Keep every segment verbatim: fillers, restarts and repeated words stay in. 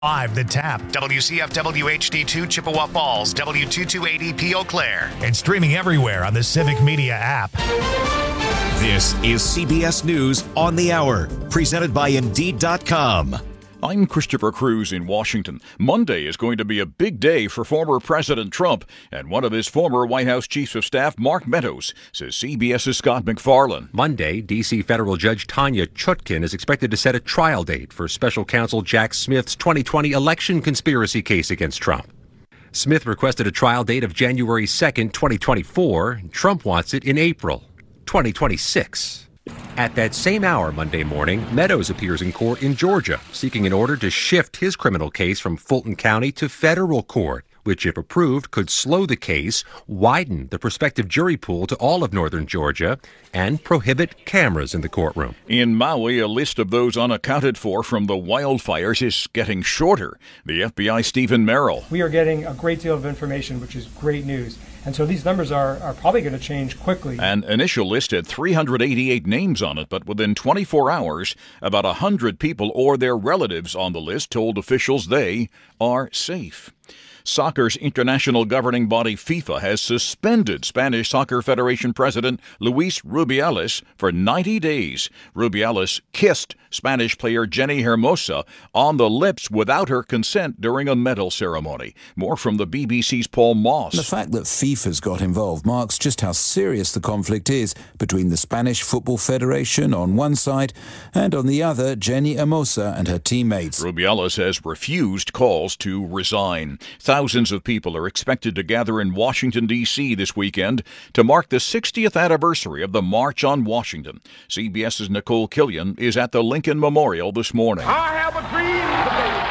Live The Tap, W C F W H D two Chippewa Falls, W two two eight E P Eau Claire, and streaming everywhere on the Civic Media app. This is C B S News on the Hour, presented by Indeed dot com. I'm Christopher Cruz in Washington. Monday is going to be a big day for former President Trump, and one of his former White House Chiefs of Staff, Mark Meadows, says CBS's Scott MacFarlane. Monday, D C federal judge Tanya Chutkin is expected to set a trial date for special counsel Jack Smith's twenty twenty election conspiracy case against Trump. Smith requested a trial date of January second, twenty twenty-four. Trump wants it in April twenty twenty-six. At that same hour Monday morning, Meadows appears in court in Georgia, seeking an order to shift his criminal case from Fulton County to federal court, which, if approved, could slow the case, widen the prospective jury pool to all of northern Georgia, and prohibit cameras in the courtroom. In Maui, a list of those unaccounted for from the wildfires is getting shorter. The F B I Stephen Merrill. We are getting a great deal of information, which is great news. And so these numbers are, are probably going to change quickly. An initial list had three hundred eighty-eight names on it, but within twenty-four hours, about one hundred people or their relatives on the list told officials they are safe. Soccer's international governing body FIFA has suspended Spanish Soccer Federation President Luis Rubiales for ninety days. Rubiales kissed Spanish player Jenny Hermosa on the lips without her consent during a medal ceremony. More from the B B C's Paul Moss. The fact that FIFA's got involved marks just how serious the conflict is between the Spanish Football Federation on one side and on the other Jenny Hermosa and her teammates. Rubiales has refused calls to resign. Thousands of people are expected to gather in Washington, D C this weekend to mark the sixtieth anniversary of the March on Washington. CBS's Nicole Killian is at the Lincoln Memorial this morning. I have a dream today.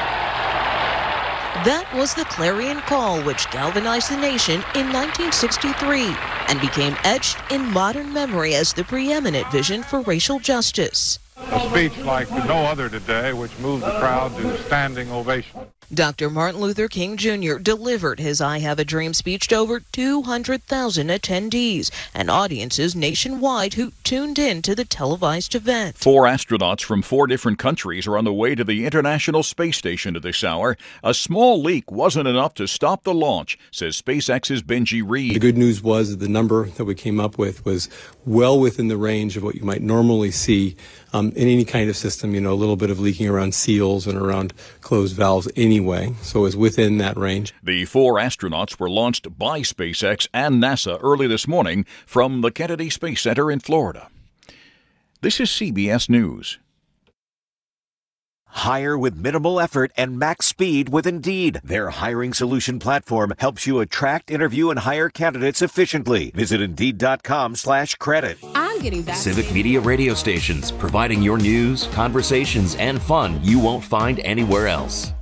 That was the clarion call which galvanized the nation in nineteen sixty-three and became etched in modern memory as the preeminent vision for racial justice. A speech like no other today, which moved the crowd to standing ovation. Doctor Martin Luther King Junior delivered his I Have a Dream speech to over two hundred thousand attendees and audiences nationwide who tuned in to the televised event. Four astronauts from four different countries are on the way to the International Space Station at this hour. A small leak wasn't enough to stop the launch, says SpaceX's Benji Reed. The good news was that the number that we came up with was well within the range of what you might normally see um, in any kind of system, you know, a little bit of leaking around seals and around closed valves anyway. So it was within that range. The four astronauts were launched by SpaceX and NASA early this morning from the Kennedy Space Center in Florida. This is C B S News. Hire with minimal effort and max speed with Indeed. Their hiring solution platform helps you attract, interview, and hire candidates efficiently. Visit Indeed dot com slash credit. I'm getting back. Civic Media radio stations, providing your news, conversations, and fun you won't find anywhere else.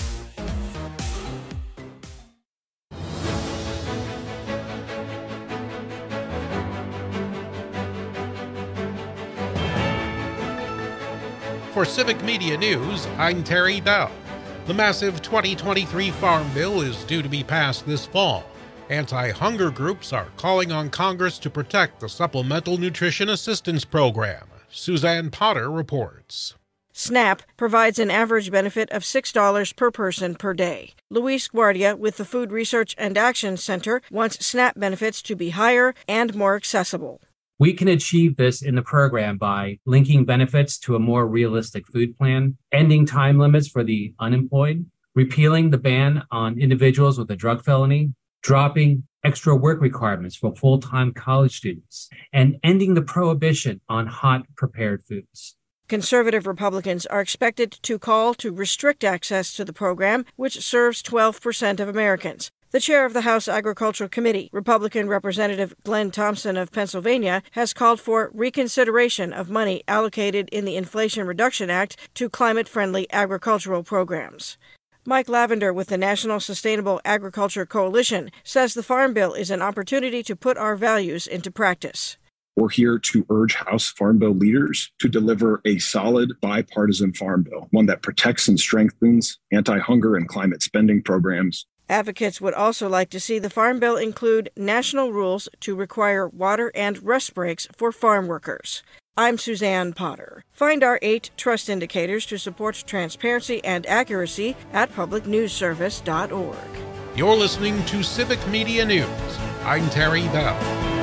For Civic Media News, I'm Terry Bell. The massive twenty twenty-three Farm Bill is due to be passed this fall. Anti-hunger groups are calling on Congress to protect the Supplemental Nutrition Assistance Program. Suzanne Potter reports. SNAP provides an average benefit of six dollars per person per day. Luis Guardia with the Food Research and Action Center wants SNAP benefits to be higher and more accessible. We can achieve this in the program by linking benefits to a more realistic food plan, ending time limits for the unemployed, repealing the ban on individuals with a drug felony, dropping extra work requirements for full-time college students, and ending the prohibition on hot prepared foods. Conservative Republicans are expected to call to restrict access to the program, which serves twelve percent of Americans. The chair of the House Agricultural Committee, Republican Representative Glenn Thompson of Pennsylvania, has called for reconsideration of money allocated in the Inflation Reduction Act to climate-friendly agricultural programs. Mike Lavender with the National Sustainable Agriculture Coalition says the Farm Bill is an opportunity to put our values into practice. We're here to urge House Farm Bill leaders to deliver a solid bipartisan farm bill, one that protects and strengthens anti-hunger and climate spending programs. Advocates would also like to see the Farm Bill include national rules to require water and rest breaks for farm workers. I'm Suzanne Potter. Find our eight trust indicators to support transparency and accuracy at public news service dot org. You're listening to Civic Media News. I'm Terry Bell.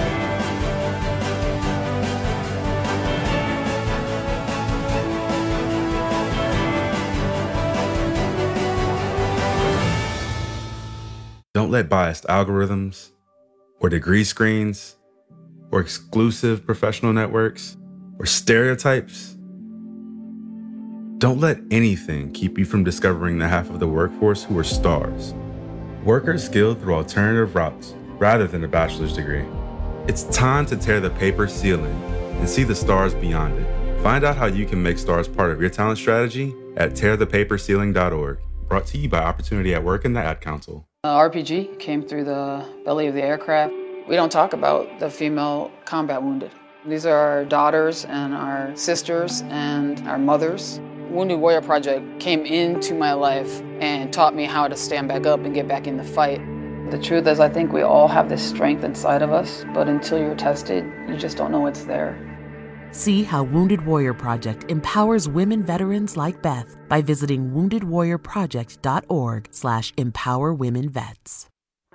Don't let biased algorithms or degree screens or exclusive professional networks or stereotypes. Don't let anything keep you from discovering the half of the workforce who are stars. Workers skilled through alternative routes rather than a bachelor's degree. It's time to tear the paper ceiling and see the stars beyond it. Find out how you can make stars part of your talent strategy at tear the paper ceiling dot org. Brought to you by Opportunity at Work and the Ad Council. Uh, R P G came through the belly of the aircraft. We don't talk about the female combat wounded. These are our daughters and our sisters and our mothers. Wounded Warrior Project came into my life and taught me how to stand back up and get back in the fight. The truth is, I think we all have this strength inside of us, but until you're tested, you just don't know it's there. See how Wounded Warrior Project empowers women veterans like Beth by visiting wounded warrior project dot org slash empower women vets.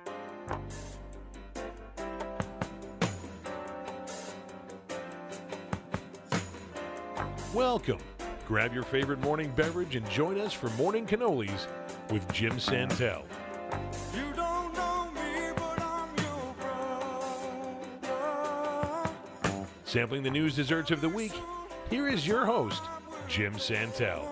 Welcome. Grab your favorite morning beverage and join us for Morning Cannolis with Jim Santel. You don't know me, but I'm your brother. Sampling the news desserts of the week, here is your host, Jim Santel.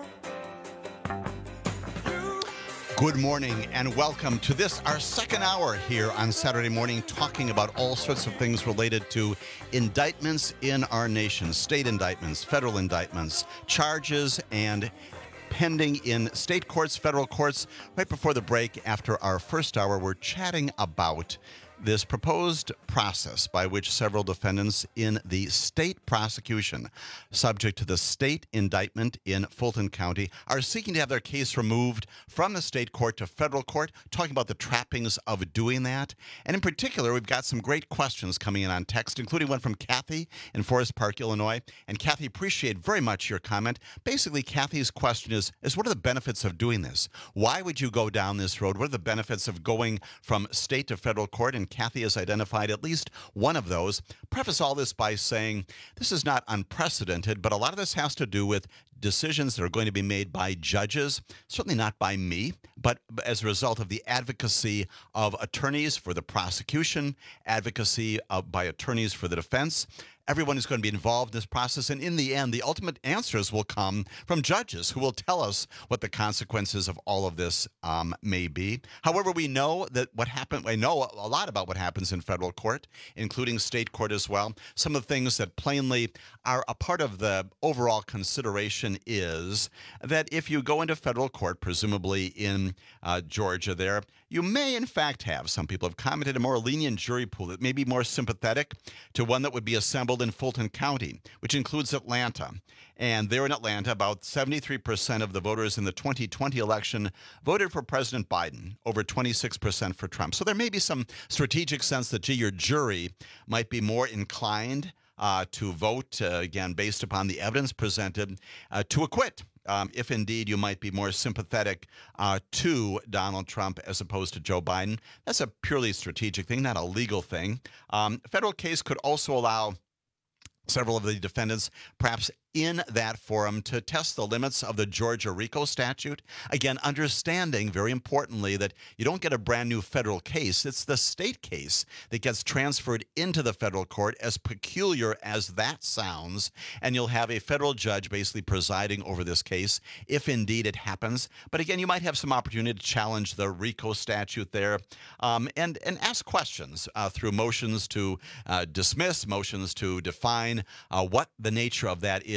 Good morning and welcome to this, our second hour here on Saturday morning, talking about all sorts of things related to indictments in our nation, state indictments, federal indictments, charges, and pending in state courts, federal courts. Right before the break, after our first hour, we're chatting about this proposed process by which several defendants in the state prosecution, subject to the state indictment in Fulton County, are seeking to have their case removed from the state court to federal court, talking about the trappings of doing that. And in particular, we've got some great questions coming in on text, including one from Kathy in Forest Park, Illinois. And Kathy, appreciate very much your comment. Basically, Kathy's question is, is what are the benefits of doing this? Why would you go down this road? What are the benefits of going from state to federal court? And Kathy has identified at least one of those. Preface all this by saying this is not unprecedented, but a lot of this has to do with decisions that are going to be made by judges, certainly not by me, but as a result of the advocacy of attorneys for the prosecution, advocacy of, by attorneys for the defense. Everyone is going to be involved in this process, and in the end, the ultimate answers will come from judges who will tell us what the consequences of all of this um, may be. However, we know that what happened, I know a lot about what happens in federal court, including state court as well. Some of the things that plainly are a part of the overall consideration is that if you go into federal court, presumably in uh, Georgia there, you may in fact have, some people have commented, a more lenient jury pool that may be more sympathetic to one that would be assembled in Fulton County, which includes Atlanta. And there in Atlanta, about seventy-three percent of the voters in the twenty twenty election voted for President Biden, over twenty-six percent for Trump. So there may be some strategic sense that, gee, your jury might be more inclined uh, to vote, uh, again, based upon the evidence presented, uh, to acquit. Um, if indeed you might be more sympathetic uh, to Donald Trump as opposed to Joe Biden. That's a purely strategic thing, not a legal thing. Um, a federal case could also allow several of the defendants, perhaps in that forum, to test the limits of the Georgia RICO statute. Again, understanding, very importantly, that you don't get a brand new federal case. It's the state case that gets transferred into the federal court, as peculiar as that sounds, and you'll have a federal judge basically presiding over this case, if indeed it happens. But again, you might have some opportunity to challenge the RICO statute there, um, and, and ask questions uh, through motions to uh, dismiss, motions to define uh, what the nature of that is.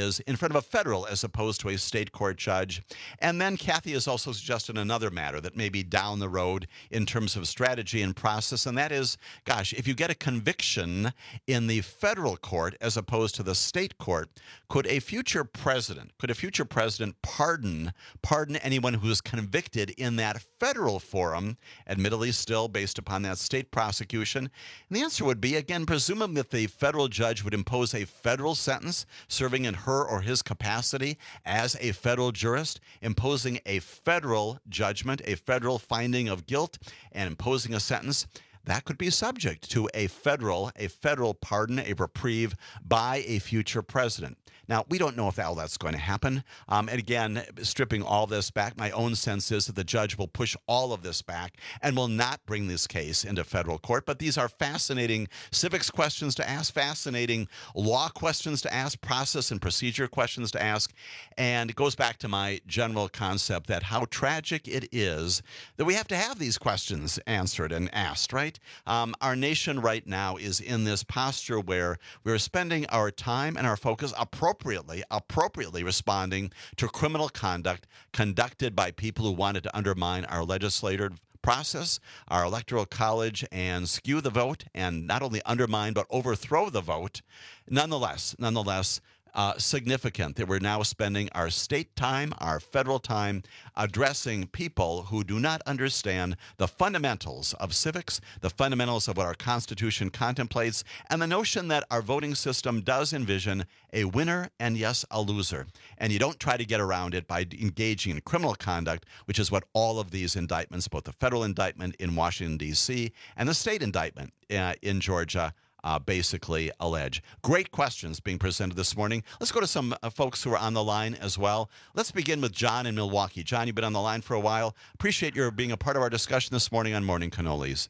is in front of a federal as opposed to a state court judge. And then Kathy has also suggested another matter that may be down the road in terms of strategy and process, and that is, gosh, if you get a conviction in the federal court as opposed to the state court, could a future president, could a future president pardon, pardon anyone who is convicted in that federal forum, admittedly still based upon that state prosecution? And the answer would be, again, presuming that the federal judge would impose a federal sentence, serving in her or his capacity as a federal jurist, imposing a federal judgment, a federal finding of guilt, and imposing a sentence, that could be subject to a federal, a federal pardon, a reprieve by a future president. Now, we don't know if all that's going to happen. Um, and again, stripping all this back, my own sense is that the judge will push all of this back and will not bring this case into federal court. But these are fascinating civics questions to ask, fascinating law questions to ask, process and procedure questions to ask. And it goes back to my general concept that how tragic it is that we have to have these questions answered and asked, right? Um, our nation right now is in this posture where we're spending our time and our focus appropriately, appropriately responding to criminal conduct conducted by people who wanted to undermine our legislative process, our electoral college, and skew the vote, and not only undermine but overthrow the vote. Nonetheless, nonetheless, Uh, significant that we're now spending our state time, our federal time, addressing people who do not understand the fundamentals of civics, the fundamentals of what our Constitution contemplates, and the notion that our voting system does envision a winner and, yes, a loser. And you don't try to get around it by engaging in criminal conduct, which is what all of these indictments, both the federal indictment in Washington, D C, and the state indictment uh, in Georgia, Uh, basically allege. Great questions being presented this morning. Let's go to some uh, folks who are on the line as well. Let's begin with John in Milwaukee. John, you've been on the line for a while. Appreciate your being a part of our discussion this morning on Morning Cannolis.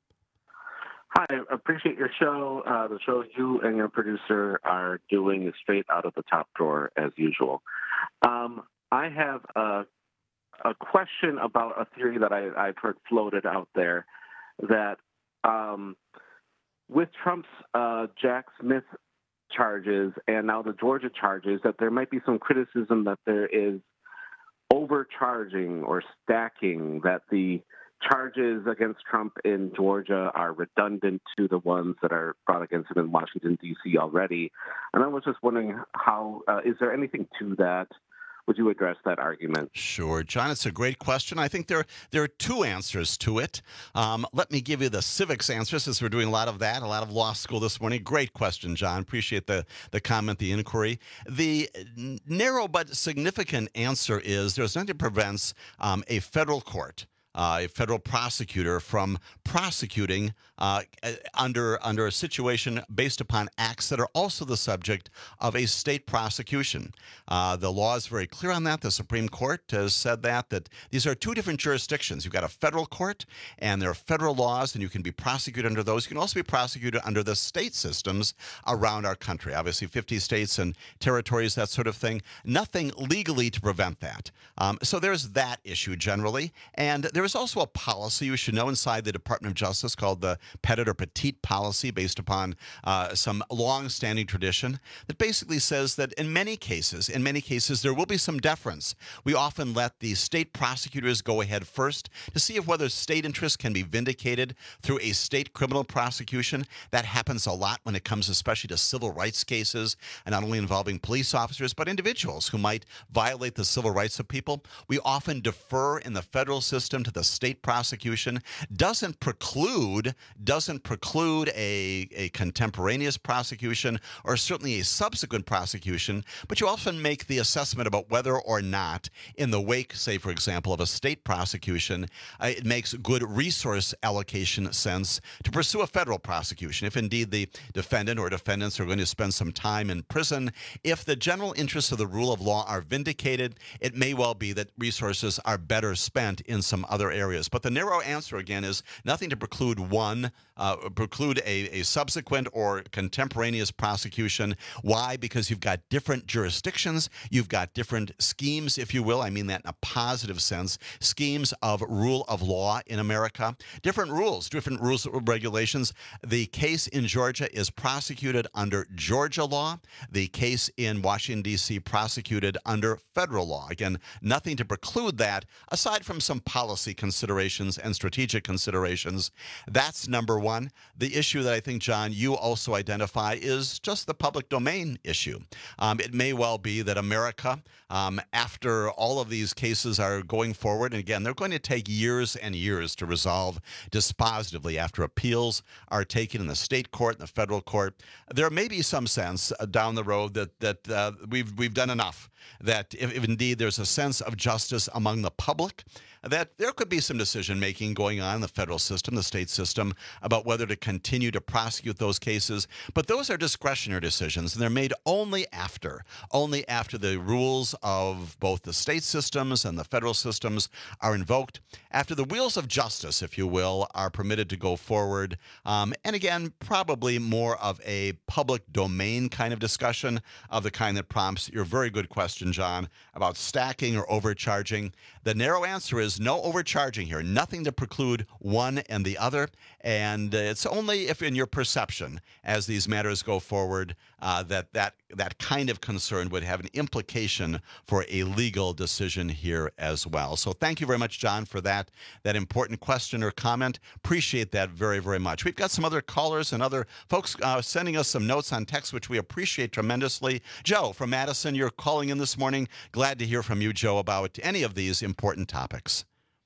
Hi, I appreciate your show. Uh, the show you and your producer are doing is straight out of the top drawer as usual. Um, I have a, a question about a theory that I, I've heard floated out there that um, with Trump's uh, Jack Smith charges and now the Georgia charges, that there might be some criticism that there is overcharging or stacking, that the charges against Trump in Georgia are redundant to the ones that are brought against him in Washington, D C already. And I was just wondering how, uh, is there anything to that? Would you address that argument? Sure, John, it's a great question. I think there, there are two answers to it. Um, let me give you the civics answer, since we're doing a lot of that, a lot of law school this morning. Great question, John. Appreciate the, the comment, the inquiry. The narrow but significant answer is there's nothing that prevents um, a federal court, Uh, a federal prosecutor from prosecuting uh, under under a situation based upon acts that are also the subject of a state prosecution. Uh, the law is very clear on that. The Supreme Court has said that, that these are two different jurisdictions. You've got a federal court, and there are federal laws, and you can be prosecuted under those. You can also be prosecuted under the state systems around our country. Obviously, fifty states and territories, that sort of thing. Nothing legally to prevent that. Um, so there's that issue generally. And there is also a policy you should know inside the Department of Justice called the Petit or Petite policy, based upon uh, some long-standing tradition that basically says that in many cases, in many cases, there will be some deference. We often let the state prosecutors go ahead first to see if whether state interests can be vindicated through a state criminal prosecution. That happens a lot when it comes especially to civil rights cases, and not only involving police officers, but individuals who might violate the civil rights of people. We often defer in the federal system to the state prosecution. Doesn't preclude doesn't preclude a, a contemporaneous prosecution or certainly a subsequent prosecution, but you often make the assessment about whether or not in the wake, say, for example, of a state prosecution, uh, it makes good resource allocation sense to pursue a federal prosecution. If indeed the defendant or defendants are going to spend some time in prison, if the general interests of the rule of law are vindicated, it may well be that resources are better spent in some other other areas. But the narrow answer, again, is nothing to preclude one, uh, preclude a, a subsequent or contemporaneous prosecution. Why? Because you've got different jurisdictions. You've got different schemes, if you will. I mean that in a positive sense. Schemes of rule of law in America. Different rules, different rules and regulations. The case in Georgia is prosecuted under Georgia law. The case in Washington, D C prosecuted under federal law. Again, nothing to preclude that, aside from some policy considerations and strategic considerations. That's number one. The issue that I think, John, you also identify is just the public domain issue. Um, it may well be that America, um, after all of these cases are going forward, and again, they're going to take years and years to resolve dispositively after appeals are taken in the state court and the federal court, there may be some sense uh, down the road that that uh, we've we've done enough. That if, if indeed there's a sense of justice among the public, that there could be some decision making going on in the federal system, the state system, about whether to continue to prosecute those cases. But those are discretionary decisions, and they're made only after, only after the rules of both the state systems and the federal systems are invoked, after the wheels of justice, if you will, are permitted to go forward. Um, and again, probably more of a public domain kind of discussion of the kind that prompts your very good question, John, about stacking or overcharging. The narrow answer is no overcharging here, nothing to preclude one and the other. And uh, it's only if in your perception, as these matters go forward, uh, that, that that kind of concern would have an implication for a legal decision here as well. So thank you very much, John, for that, that important question or comment. Appreciate that very, very much. We've got some other callers and other folks uh, sending us some notes on text, which we appreciate tremendously. Joe from Madison, you're calling in this morning. Glad to hear from you, Joe, about any of these important topics.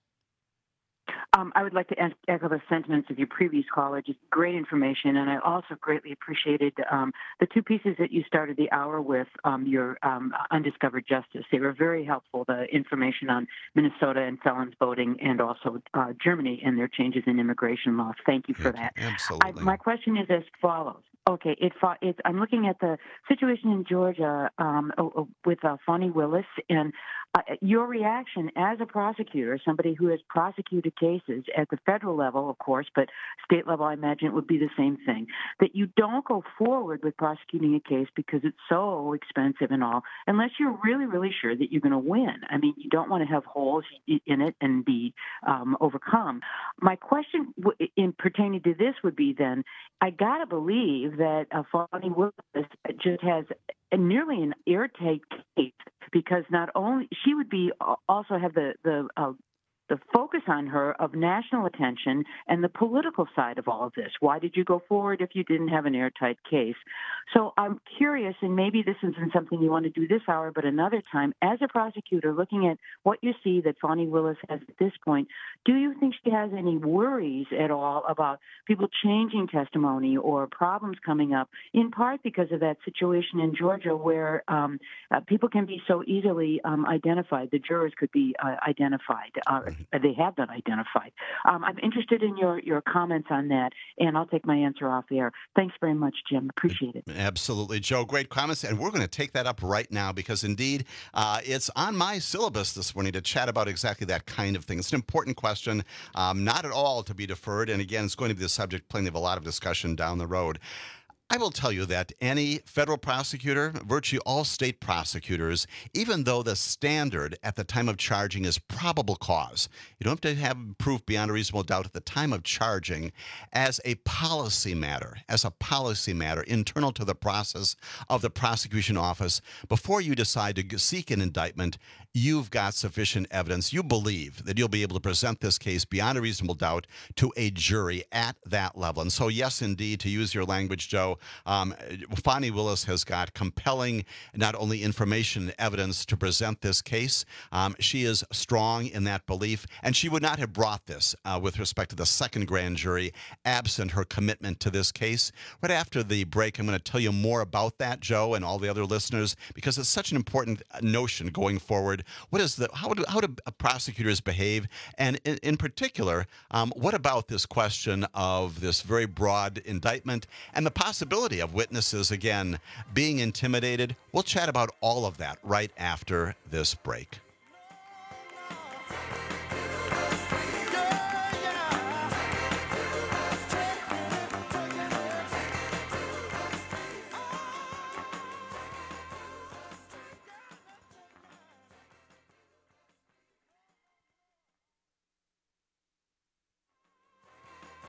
Um, I would like to echo the sentiments of your previous caller. Just great information, and I also greatly appreciated um, the two pieces that you started the hour with, um, your um, undiscovered justice. They were very helpful, the information on Minnesota and felons voting, and also uh, Germany and their changes in immigration laws. Thank you for that. Absolutely. I, my question is as follows. Okay, it, it's, I'm looking at the situation in Georgia um, with uh, Fani Willis, and uh, your reaction as a prosecutor, somebody who has prosecuted cases at the federal level, of course, but state level, I imagine it would be the same thing, that you don't go forward with prosecuting a case because it's so expensive and all, unless you're really, really sure that you're going to win. I mean, you don't want to have holes in it and be um, overcome. My question in pertaining to this would be then, I got to believe that uh, Fani Willis just has a, nearly an airtight case, because not only she would be also have the the uh, the focus on her of national attention and the political side of all of this. Why did you go forward if you didn't have an airtight case? So I'm curious, and maybe this isn't something you want to do this hour, but another time, as a prosecutor, looking at what you see that Fani Willis has at this point, do you think she has any worries at all about people changing testimony or problems coming up, in part because of that situation in Georgia where um, uh, people can be so easily um, identified, the jurors could be uh, identified, uh, they have been identified. Um, I'm interested in your, your comments on that, and I'll take my answer off the air. Thanks very much, Jim. Appreciate it. Absolutely, Joe. Great comments, and we're going to take that up right now because, indeed, uh, it's on my syllabus this morning to chat about exactly that kind of thing. It's an important question, um, not at all to be deferred, and again, it's going to be the subject plenty of a lot of discussion down the road. I will tell you that any federal prosecutor, virtually all state prosecutors, even though the standard at the time of charging is probable cause, you don't have to have proof beyond a reasonable doubt at the time of charging, as a policy matter, as a policy matter internal to the process of the prosecution office, before you decide to seek an indictment, you've got sufficient evidence. You believe that you'll be able to present this case beyond a reasonable doubt to a jury at that level. And so, yes, indeed, to use your language, Joe, Um, Fani Willis has got compelling, not only information and evidence to present this case. Um, she is strong in that belief, and she would not have brought this uh, with respect to the second grand jury absent her commitment to this case. Right after the break, I'm going to tell you more about that, Joe, and all the other listeners, because it's such an important notion going forward. What is the how do, how do prosecutors behave? And in, in particular, um, what about this question of this very broad indictment and the possibility of witnesses, again, being intimidated? We'll chat about all of that right after this break.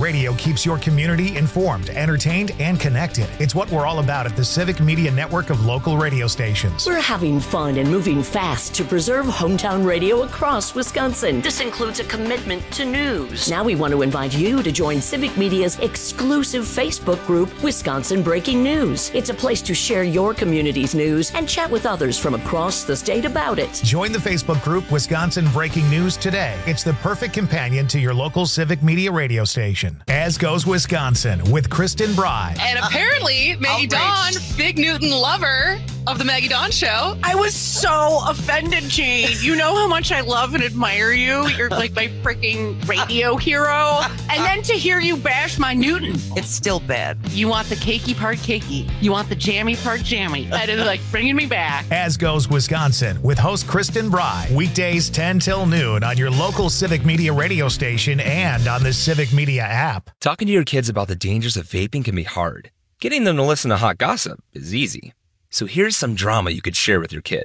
Radio keeps your community informed, entertained, and connected. It's what we're all about at the Civic Media Network of local radio stations. We're having fun and moving fast to preserve hometown radio across Wisconsin. This includes a commitment to news. Now we want to invite you to join Civic Media's exclusive Facebook group, Wisconsin Breaking News. It's a place to share your community's news and chat with others from across the state about it. Join the Facebook group Wisconsin Breaking News today. It's the perfect companion to your local Civic Media radio station. As Goes Wisconsin with Kristen Bry. And apparently, Maggie Dawn, big Newton lover of the Maggie Dawn Show. I was so offended, Jane. You know how much I love and admire you. You're like my freaking radio hero. And then to hear you bash my Newton. It's still bad. You want the cakey part cakey. You want the jammy part jammy. That is like bringing me back. As Goes Wisconsin with host Kristen Bry. Weekdays ten till noon on your local Civic Media radio station and on the Civic Media app. Talking to your kids about the dangers of vaping can be hard. Getting them to listen to hot gossip is easy. So here's some drama you could share with your kid.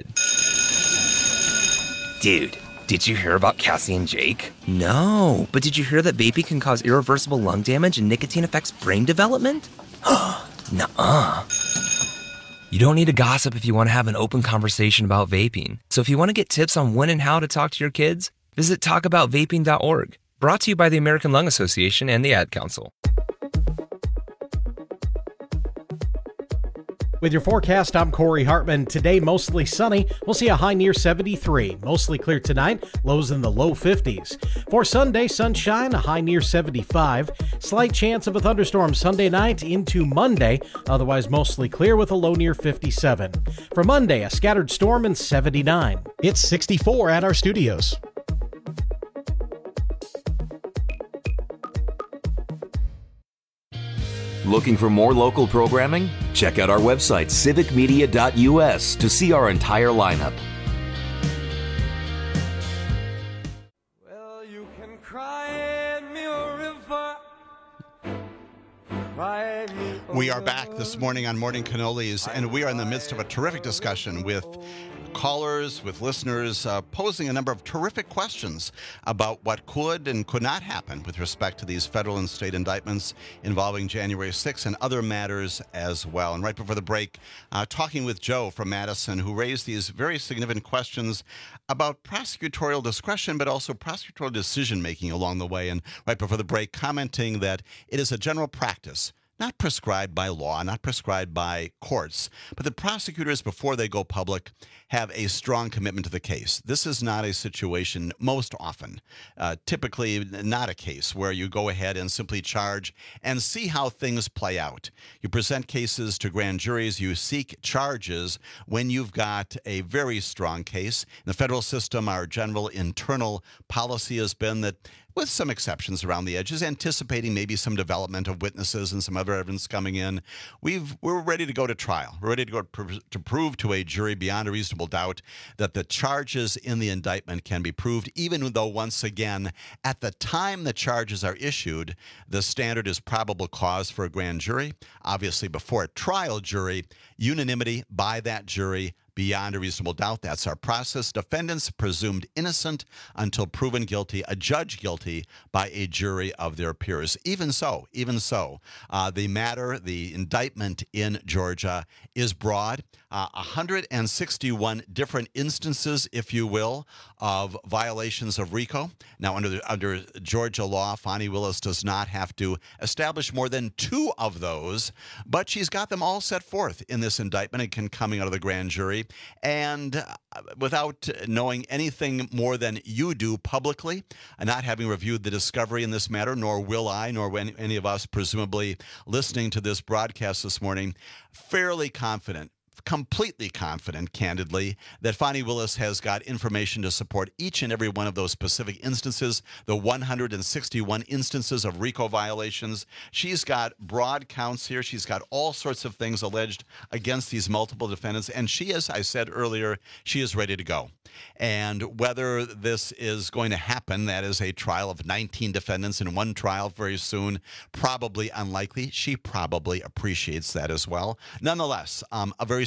Dude, did you hear about Cassie and Jake? No, but did you hear that vaping can cause irreversible lung damage and nicotine affects brain development? Nuh-uh. You don't need to gossip if you want to have an open conversation about vaping. So if you want to get tips on when and how to talk to your kids, visit talk about vaping dot org. Brought to you by the American Lung Association and the Ad Council. With your forecast, I'm Corey Hartman. Today, mostly sunny. We'll see a high near seventy-three. Mostly clear tonight, lows in the low fifties. For Sunday, sunshine, a high near seventy-five. Slight chance of a thunderstorm Sunday night into Monday. Otherwise, mostly clear with a low near fifty-seven. For Monday, a scattered storm and seventy-nine. It's sixty-four at our studios. Looking for more local programming? Check out our website, civic media dot u s, to see our entire lineup. Well, you can cry me a river. Cry me a We are back this morning on Morning Cannolis, and we are in the midst of a terrific discussion with callers, with listeners, uh, posing a number of terrific questions about what could and could not happen with respect to these federal and state indictments involving January sixth and other matters as well. And right before the break, uh, talking with Joe from Madison, who raised these very significant questions about prosecutorial discretion, but also prosecutorial decision-making along the way. And right before the break, commenting that it is a general practice, not prescribed by law, not prescribed by courts, but the prosecutors, before they go public, have a strong commitment to the case. This is not a situation, most often, uh, typically not a case where you go ahead and simply charge and see how things play out. You present cases to grand juries, you seek charges when you've got a very strong case. In the federal system, our general internal policy has been that, with some exceptions around the edges, anticipating maybe some development of witnesses and some other evidence coming in, we've, we're ready to go to trial. We're ready to go to, to prove to a jury beyond a reasonable doubt that the charges in the indictment can be proved, even though, once again, at the time the charges are issued, the standard is probable cause for a grand jury. Obviously, before a trial jury, unanimity by that jury beyond a reasonable doubt. That's our process. Defendants presumed innocent until proven guilty, a judge guilty by a jury of their peers. Even so, even so, uh, the matter, the indictment in Georgia is broad. Uh, one hundred sixty-one different instances, if you will, of violations of RICO. Now, under the, under Georgia law, Fani Willis does not have to establish more than two of those, but she's got them all set forth in this indictment and can coming out of the grand jury. And uh, without knowing anything more than you do publicly, uh, not having reviewed the discovery in this matter, nor will I, nor any, any of us presumably listening to this broadcast this morning, fairly confident, completely confident, candidly, that Fani Willis has got information to support each and every one of those specific instances, the one hundred sixty-one instances of RICO violations. She's got broad counts here. She's got all sorts of things alleged against these multiple defendants. And she, as I said earlier, she is ready to go. And whether this is going to happen, that is a trial of nineteen defendants in one trial very soon, probably unlikely. She probably appreciates that as well. Nonetheless, um, a very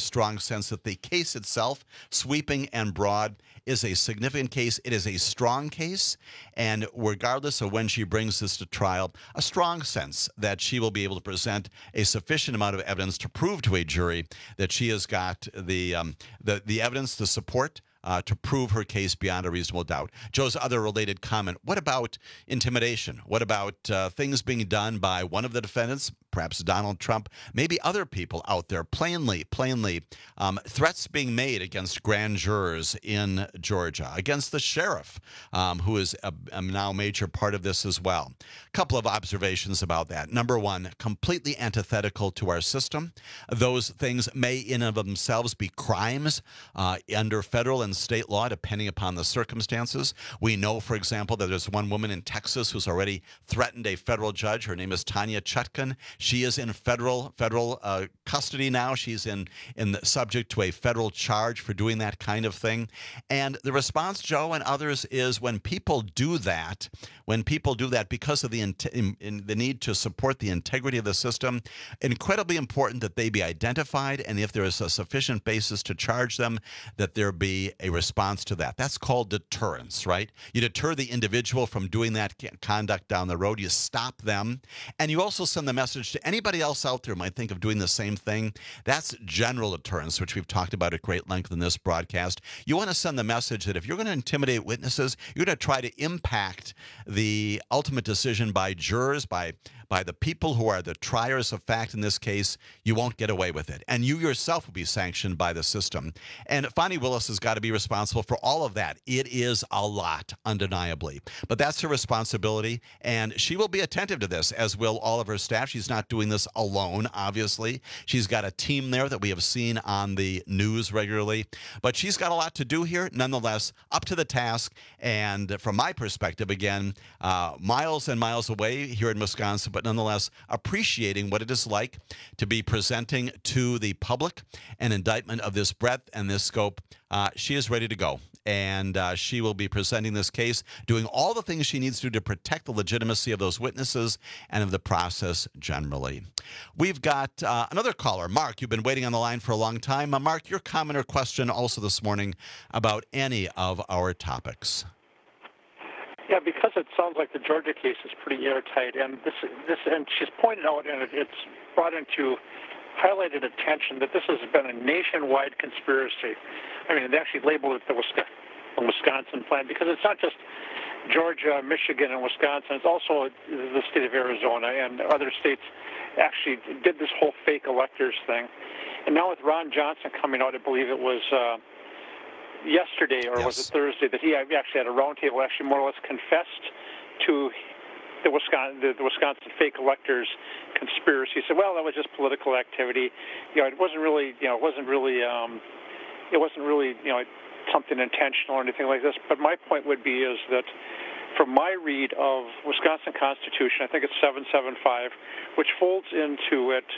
strong sense that the case itself, sweeping and broad, is a significant case. It is a strong case, and regardless of when she brings this to trial, a strong sense that she will be able to present a sufficient amount of evidence to prove to a jury that she has got the um, the, the evidence to support Uh, to prove her case beyond a reasonable doubt. Joe's other related comment, what about intimidation? What about uh, things being done by one of the defendants, perhaps Donald Trump, maybe other people out there, plainly, plainly, um, threats being made against grand jurors in Georgia, against the sheriff, um, who is a, a now major part of this as well. A couple of observations about that. Number one, completely antithetical to our system. Those things may in and of themselves be crimes uh, under federal and state law, depending upon the circumstances. We know, for example, that there's one woman in Texas who's already threatened a federal judge. Her name is Tanya Chutkan. She is in federal federal uh, custody now. She's in in the, subject to a federal charge for doing that kind of thing. And the response, Joe and others, is when people do that, when people do that because of the in, in the need to support the integrity of the system, incredibly important that they be identified, and if there is a sufficient basis to charge them, that there be a response to that. That's called deterrence, right? You deter the individual from doing that conduct down the road. You stop them. And you also send the message to anybody else out there who might think of doing the same thing. That's general deterrence, which we've talked about at great length in this broadcast. You want to send the message that if you're going to intimidate witnesses, you're going to try to impact the ultimate decision by jurors, by by the people who are the triers of fact in this case, you won't get away with it. And you yourself will be sanctioned by the system. And Fani Willis has got to be responsible for all of that. It is a lot, undeniably. But that's her responsibility, and she will be attentive to this, as will all of her staff. She's not doing this alone, obviously. She's got a team there that we have seen on the news regularly. But she's got a lot to do here. Nonetheless, up to the task. And from my perspective, again, uh, miles and miles away here in Wisconsin, but nonetheless appreciating what it is like to be presenting to the public an indictment of this breadth and this scope. Uh, she is ready to go, and uh, she will be presenting this case, doing all the things she needs to do to protect the legitimacy of those witnesses and of the process generally. We've got uh, another caller. Mark, you've been waiting on the line for a long time. Uh, Mark, your comment or question also this morning about any of our topics. Yeah, because it sounds like the Georgia case is pretty airtight, and this, this, and she's pointed out, and it, it's brought into highlighted attention that this has been a nationwide conspiracy. I mean, they actually labeled it the Wisconsin plan because it's not just Georgia, Michigan, and Wisconsin. It's also the state of Arizona and other states actually did this whole fake electors thing. And now with Ron Johnson coming out, I believe it was uh, yesterday or yes. was it Thursday, that he actually had a roundtable, actually more or less confessed to the Wisconsin, the, the Wisconsin fake electors conspiracy. He said, "Well, that was just political activity. You know, it wasn't really, you know, it wasn't really, um, it wasn't really, you know, something intentional or anything like this." But my point would be is that, from my read of Wisconsin Constitution, I think it's seven seventy-five, which folds into it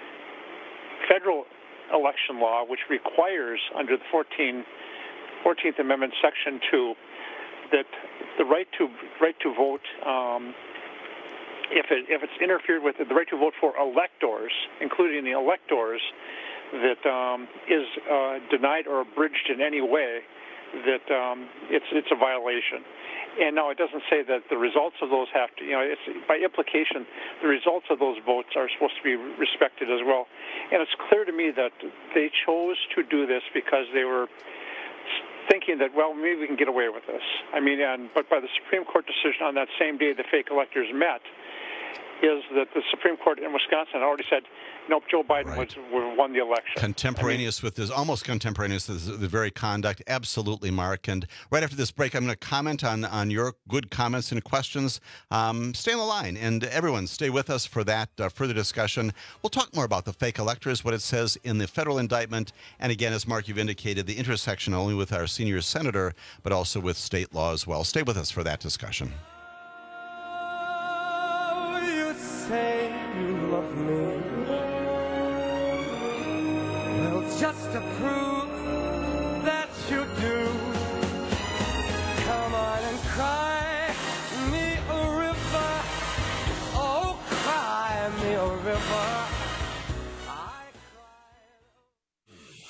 federal election law, which requires under the fourteenth Amendment, Section two, that the right to right to vote, um, if it if it's interfered with, the right to vote for electors, including the electors, that um, is uh, denied or abridged in any way, that um, it's it's a violation. And now it doesn't say that the results of those have to, you know, it's by implication, the results of those votes are supposed to be respected as well. And it's clear to me that they chose to do this because they were thinking that, well, maybe we can get away with this. I mean, and but by the Supreme Court decision on that same day the fake electors met, is that the Supreme Court in Wisconsin had already said, nope, Joe Biden right. was, won the election. Contemporaneous I mean, with this, almost contemporaneous with the very conduct. Absolutely, Mark. And right after this break, I'm going to comment on, on your good comments and questions. Um, stay on the line, and everyone, stay with us for that uh, further discussion. We'll talk more about the fake electors, what it says in the federal indictment, and again, as Mark, you've indicated, the intersection not only with our senior senator, but also with state law as well. Stay with us for that discussion. Say you love me, well, just to prove that you do, come on and cry me a river, oh, cry me a river.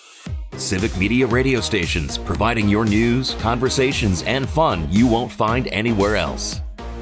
Civic Media radio stations, providing your news, conversations, and fun you won't find anywhere else.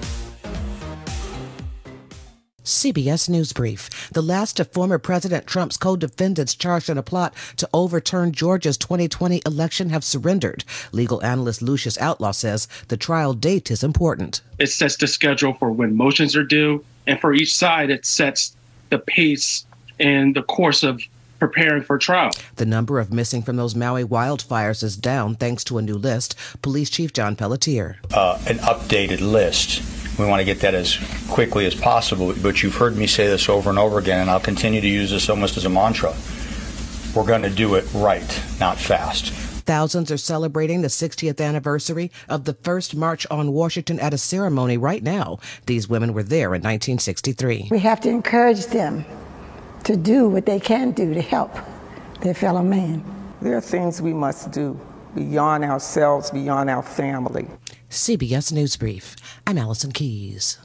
C B S News Brief. The last of former President Trump's co-defendants charged in a plot to overturn Georgia's twenty twenty election have surrendered. Legal analyst Lucius Outlaw says the trial date is important. It sets the schedule for when motions are due, and for each side, it sets the pace and the course of preparing for trial. The number of missing from those Maui wildfires is down thanks to a new list. Police Chief John Pelletier. Uh, an updated list. We want to get that as quickly as possible, but you've heard me say this over and over again, and I'll continue to use this almost as a mantra. We're going to do it right, not fast. Thousands are celebrating the sixtieth anniversary of the first March on Washington at a ceremony right now. These women were there in nineteen sixty-three. We have to encourage them to do what they can do to help their fellow man. There are things we must do beyond ourselves, beyond our family. C B S News Brief. I'm Allison Keyes.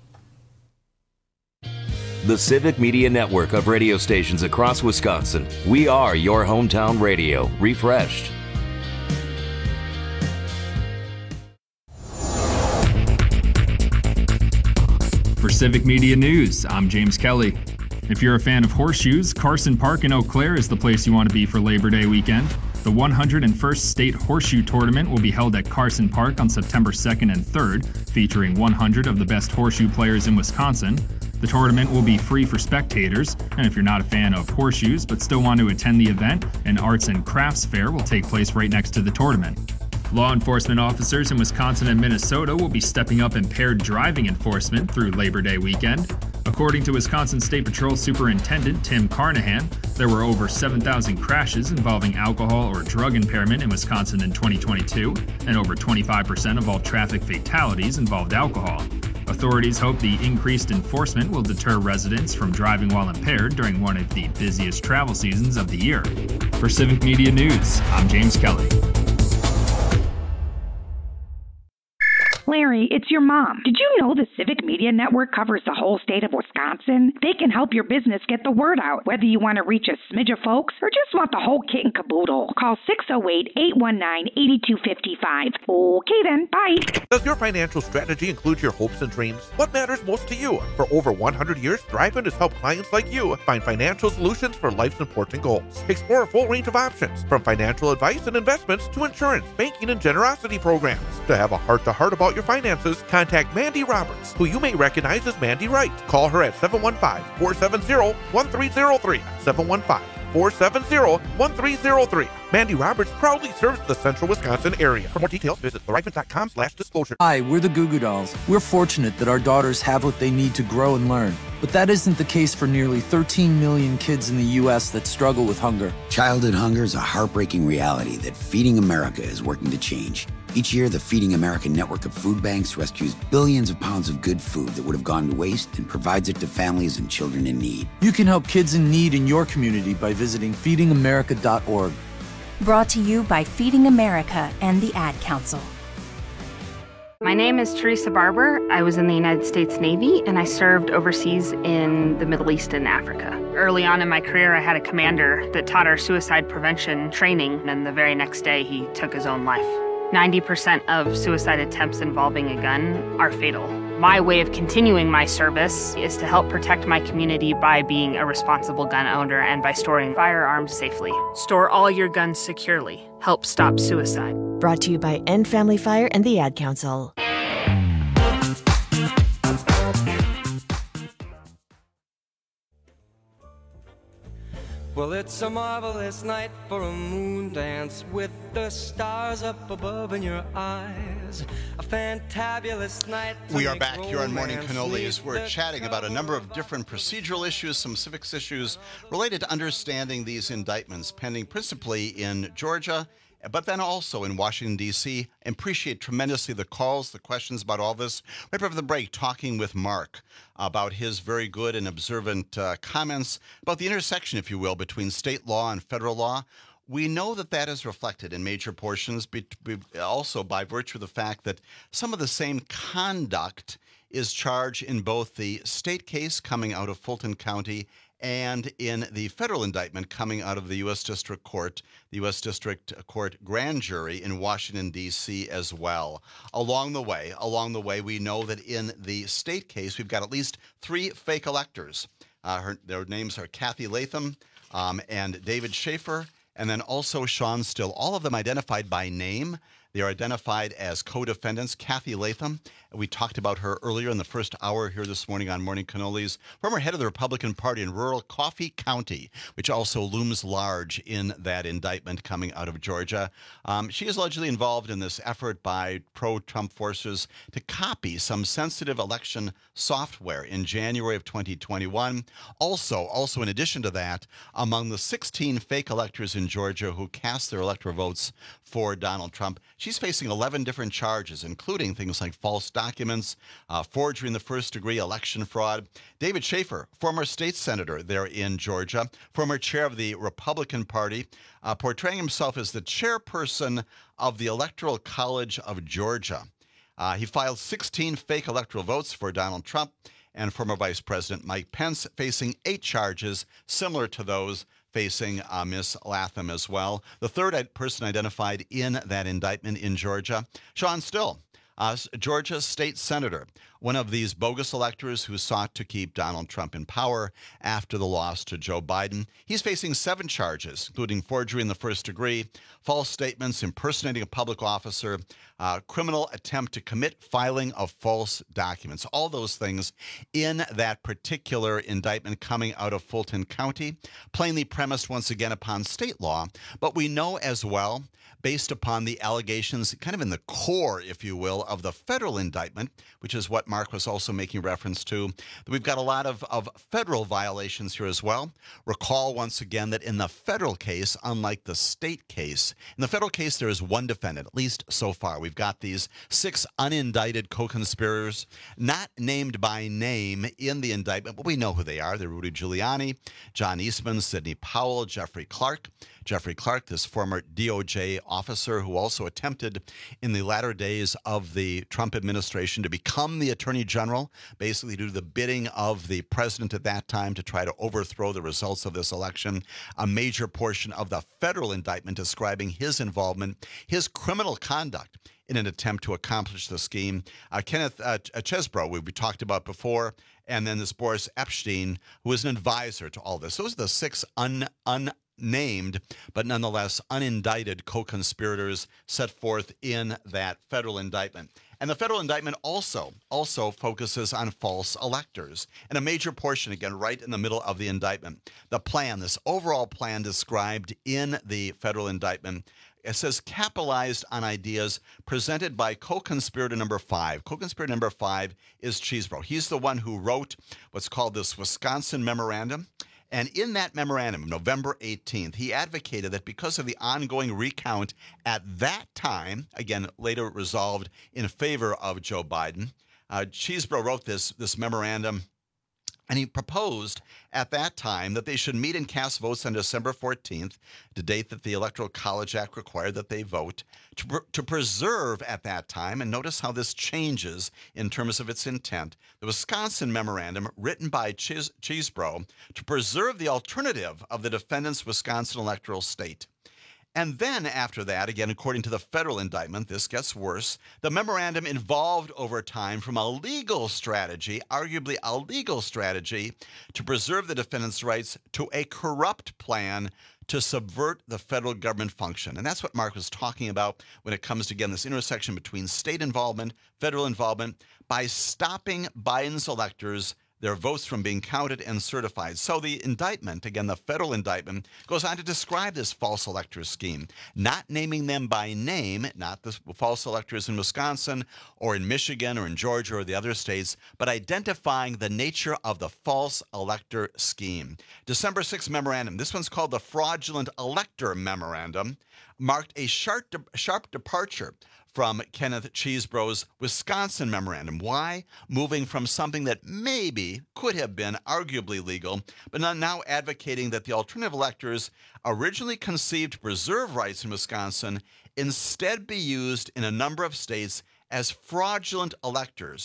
The Civic Media Network of radio stations across Wisconsin. We are your hometown radio, refreshed. For Civic Media News, I'm James Kelly. If you're a fan of horseshoes, Carson Park in Eau Claire is the place you want to be for Labor Day weekend. The one hundred first State Horseshoe Tournament will be held at Carson Park on September second and third, featuring one hundred of the best horseshoe players in Wisconsin. The tournament will be free for spectators, and if you're not a fan of horseshoes but still want to attend the event, an arts and crafts fair will take place right next to the tournament. Law enforcement officers in Wisconsin and Minnesota will be stepping up impaired driving enforcement through Labor Day weekend. According to Wisconsin State Patrol Superintendent Tim Carnahan, there were over seven thousand crashes involving alcohol or drug impairment in Wisconsin in twenty twenty-two, and over twenty-five percent of all traffic fatalities involved alcohol. Authorities hope the increased enforcement will deter residents from driving while impaired during one of the busiest travel seasons of the year. For Civic Media News, I'm James Kelly. Larry, it's your mom. Did you know the Civic Media Network covers the whole state of Wisconsin? They can help your business get the word out, whether you want to reach a smidge of folks or just want the whole kit and caboodle. Call six oh eight, eight one nine, eight two five five. Okay then, bye. Does your financial strategy include your hopes and dreams? What matters most to you? For over one hundred years, Thriveant has helped clients like you find financial solutions for life's important goals. Explore a full range of options, from financial advice and investments to insurance, banking, and generosity programs. To have a heart-to-heart about your finances, contact Mandy Roberts, who you may recognize as Mandy Wright. Call her at seven one five, four seven zero, one three zero three, seven one five, four seven zero, one three zero three. Mandy Roberts proudly serves the central Wisconsin area. For more details, visit thrivent.com slash disclosure. Hi, we're the Goo Goo Dolls. We're fortunate that our daughters have what they need to grow and learn. But that isn't the case for nearly thirteen million kids in the U S that struggle with hunger. Childhood hunger is a heartbreaking reality that Feeding America is working to change. Each year, the Feeding America network of food banks rescues billions of pounds of good food that would have gone to waste and provides it to families and children in need. You can help kids in need in your community by visiting feeding america dot org. Brought to you by Feeding America and the Ad Council. My name is Teresa Barber. I was in the United States Navy, and I served overseas in the Middle East and Africa. Early on in my career, I had a commander that taught our suicide prevention training, and the very next day, he took his own life. ninety percent of suicide attempts involving a gun are fatal. My way of continuing my service is to help protect my community by being a responsible gun owner and by storing firearms safely. Store all your guns securely. Help stop suicide. Brought to you by End Family Fire and the Ad Council. Well, it's a marvelous night for a moon dance with the stars up above in your eyes. A fantabulous night. We are back here on Morning Cannolis. We're chatting about a number of different procedural issues, some civics issues related to understanding these indictments pending principally in Georgia, but then also in Washington, D C I appreciate tremendously the calls, the questions about all this. Right before the break, talking with Mark about his very good and observant uh, comments about the intersection, if you will, between state law and federal law. We know that that is reflected in major portions, be, be, also by virtue of the fact that some of the same conduct is charged in both the state case coming out of Fulton County and in the federal indictment coming out of the U S District Court, the U S District Court grand jury in Washington, D C as well. Along the way, along the way, we know that in the state case, we've got at least three fake electors. Uh, her, their names are Kathy Latham um, and David Schaefer, and then also Sean Still, all of them identified by name. They are identified as co-defendants. Kathy Latham, we talked about her earlier in the first hour here this morning on Morning Cannolis, former head of the Republican Party in rural Coffee County, which also looms large in that indictment coming out of Georgia. Um, she is allegedly involved in this effort by pro-Trump forces to copy some sensitive election software in January of twenty twenty-one. Also, also in addition to that, among the sixteen fake electors in Georgia who cast their electoral votes for Donald Trump, she's facing eleven different charges, including things like false documents, uh, forgery in the first degree, election fraud. David Schaefer, former state senator there in Georgia, former chair of the Republican Party, uh, portraying himself as the chairperson of the Electoral College of Georgia. Uh, he filed sixteen fake electoral votes for Donald Trump, and former Vice President Mike Pence facing eight charges similar to those facing uh, Miss Latham as well. The third person identified in that indictment in Georgia, Sean Still, uh, Georgia's state senator, one of these bogus electors who sought to keep Donald Trump in power after the loss to Joe Biden. He's facing seven charges, including forgery in the first degree, false statements, impersonating a public officer, uh, criminal attempt to commit filing of false documents. All those things in that particular indictment coming out of Fulton County, plainly premised once again upon state law. But we know as well, based upon the allegations, kind of in the core, if you will, of the federal indictment, which is what Mark was also making reference to, that we've got a lot of, of federal violations here as well. Recall once again that in the federal case, unlike the state case, in the federal case, there is one defendant, at least so far. We've got these six unindicted co-conspirators, not named by name in the indictment, but we know who they are. They're Rudy Giuliani, John Eastman, Sidney Powell, Jeffrey Clark. Jeffrey Clark, this former D O J officer who also attempted in the latter days of the Trump administration to become the Attorney General, basically due to the bidding of the president at that time to try to overthrow the results of this election. A major portion of the federal indictment describing his involvement, his criminal conduct in an attempt to accomplish the scheme. Uh, Kenneth uh, Chesebro, we, we talked about before, and then this Boris Epshteyn, who is an advisor to all this. Those are the six un, un named, but nonetheless unindicted co-conspirators set forth in that federal indictment. And the federal indictment also, also focuses on false electors. And a major portion, again, right in the middle of the indictment. The plan, this overall plan described in the federal indictment, it says capitalized on ideas presented by co-conspirator number five. Co-conspirator number five is Chesebro. He's the one who wrote what's called this Wisconsin Memorandum. And in that memorandum, November eighteenth, he advocated that because of the ongoing recount at that time, again, later resolved in favor of Joe Biden, uh, Chesebro wrote this, this memorandum, and he proposed at that time that they should meet and cast votes on December fourteenth, the date that the Electoral College Act required that they vote, to, pr- to preserve at that time, and notice how this changes in terms of its intent, the Wisconsin Memorandum written by Ches- Chesebro to preserve the alternative of the defendant's Wisconsin electoral state. And then after that, again, according to the federal indictment, this gets worse. The memorandum evolved over time from a legal strategy, arguably a legal strategy, to preserve the defendant's rights to a corrupt plan to subvert the federal government function. And that's what Mark was talking about when it comes to, again, this intersection between state involvement, federal involvement, by stopping Biden's electors, their votes from being counted and certified. So the indictment, again, the federal indictment, goes on to describe this false elector scheme, not naming them by name, not the false electors in Wisconsin or in Michigan or in Georgia or the other states, but identifying the nature of the false elector scheme. December sixth memorandum, this one's called the Fraudulent Elector Memorandum, marked a sharp, de- sharp departure from Kenneth Chesebro's Wisconsin memorandum. Why? Moving from something that maybe could have been arguably legal, but now advocating that the alternative electors originally conceived to preserve rights in Wisconsin instead be used in a number of states as fraudulent electors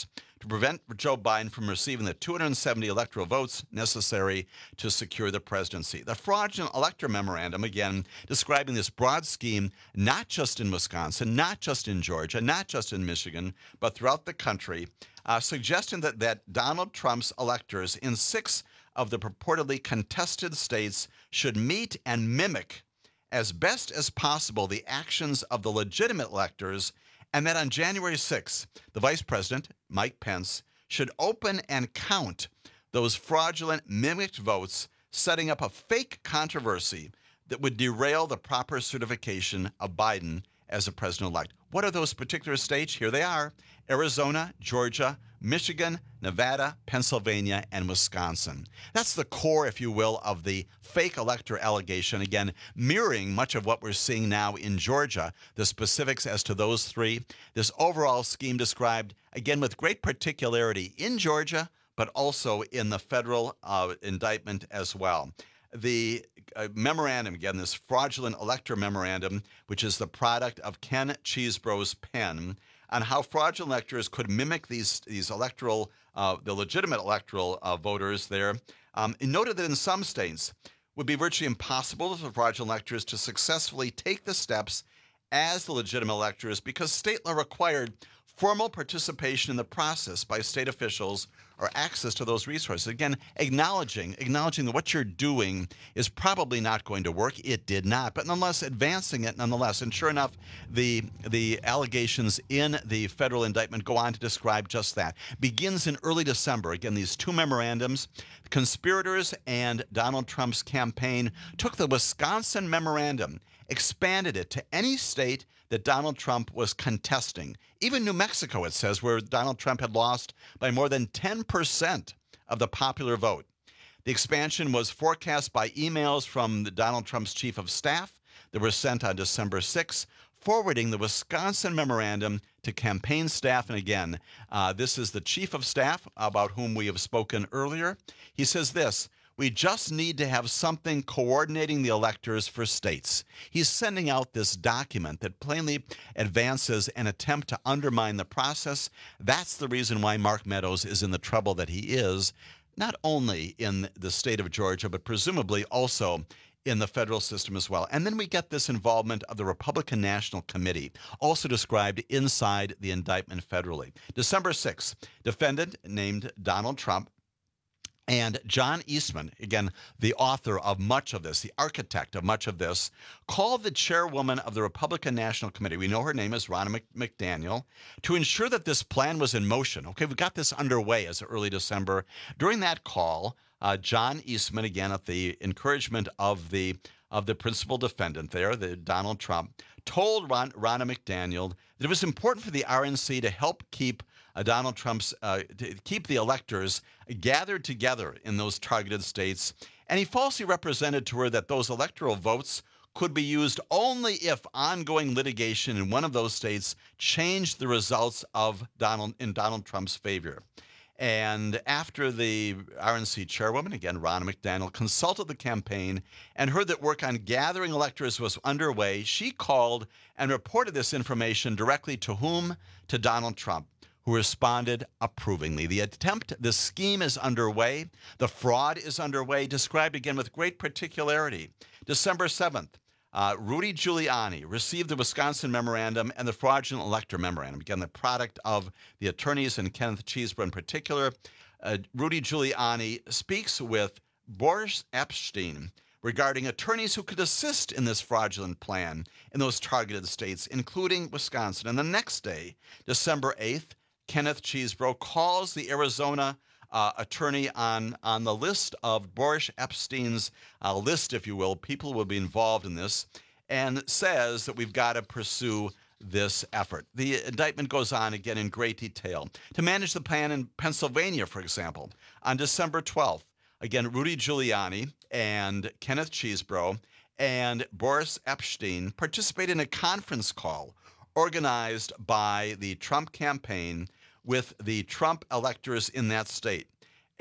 to prevent Joe Biden from receiving the two hundred seventy electoral votes necessary to secure the presidency. The fraudulent elector memorandum, again, describing this broad scheme, not just in Wisconsin, not just in Georgia, not just in Michigan, but throughout the country, uh, suggesting that, that Donald Trump's electors in six of the purportedly contested states should meet and mimic as best as possible the actions of the legitimate electors, and that on January sixth, the Vice President, Mike Pence, should open and count those fraudulent mimicked votes, setting up a fake controversy that would derail the proper certification of Biden as a president-elect. What are those particular states? Here they are: Arizona, Georgia, Michigan, Nevada, Pennsylvania, and Wisconsin. That's the core, if you will, of the fake elector allegation, again, mirroring much of what we're seeing now in Georgia, the specifics as to those three. This overall scheme described, again, with great particularity in Georgia, but also in the federal uh, indictment as well. The uh, memorandum, again, this fraudulent elector memorandum, which is the product of Ken Chesebro's pen, on how fraudulent electors could mimic these these electoral, uh, the legitimate electoral uh, voters there. Um, it noted that in some states it would be virtually impossible for fraudulent electors to successfully take the steps as the legitimate electors because state law required formal participation in the process by state officials or access to those resources. Again, acknowledging acknowledging that what you're doing is probably not going to work. It did not, but nonetheless advancing it nonetheless. And sure enough, the the allegations in the federal indictment go on to describe just that. Begins in early December. Again, these two memorandums. Conspirators and Donald Trump's campaign took the Wisconsin memorandum, expanded it to any state that Donald Trump was contesting. Even New Mexico, it says, where Donald Trump had lost by more than ten percent of the popular vote. The expansion was forecast by emails from the Donald Trump's chief of staff that were sent on December sixth, forwarding the Wisconsin memorandum to campaign staff. And again, uh, this is the chief of staff about whom we have spoken earlier. He says this: we just need to have something coordinating the electors for states. He's sending out this document that plainly advances an attempt to undermine the process. That's the reason why Mark Meadows is in the trouble that he is, not only in the state of Georgia, but presumably also in the federal system as well. And then we get this involvement of the Republican National Committee, also described inside the indictment federally. December sixth, defendant named Donald Trump and John Eastman, again, the author of much of this, the architect of much of this, called the chairwoman of the Republican National Committee, we know her name is Ronna McDaniel, to ensure that this plan was in motion. Okay, we got this underway as of early December. During that call, uh, John Eastman, again, at the encouragement of the of the principal defendant there, the Donald Trump, told Ron, Ronna McDaniel that it was important for the R N C to help keep Uh, Donald Trump's, uh, to keep the electors gathered together in those targeted states. And he falsely represented to her that those electoral votes could be used only if ongoing litigation in one of those states changed the results of Donald in Donald Trump's favor. And after the R N C chairwoman, again, Ronna McDaniel, consulted the campaign and heard that work on gathering electors was underway, she called and reported this information directly to whom? To Donald Trump, who responded approvingly. The attempt, the scheme is underway. The fraud is underway, described again with great particularity. December seventh, uh, Rudy Giuliani received the Wisconsin memorandum and the fraudulent elector memorandum, again, the product of the attorneys and Kenneth Chesebro in particular. Uh, Rudy Giuliani speaks with Boris Epshteyn regarding attorneys who could assist in this fraudulent plan in those targeted states, including Wisconsin. And the next day, December eighth, Kenneth Chesebro calls the Arizona uh, attorney on, on the list of Boris Epstein's uh, list, if you will, people who will be involved in this, and says that we've got to pursue this effort. The indictment goes on again in great detail. To manage the plan in Pennsylvania, for example, on December twelfth, again, Rudy Giuliani and Kenneth Chesebro and Boris Epshteyn participated in a conference call organized by the Trump campaign with the Trump electors in that state.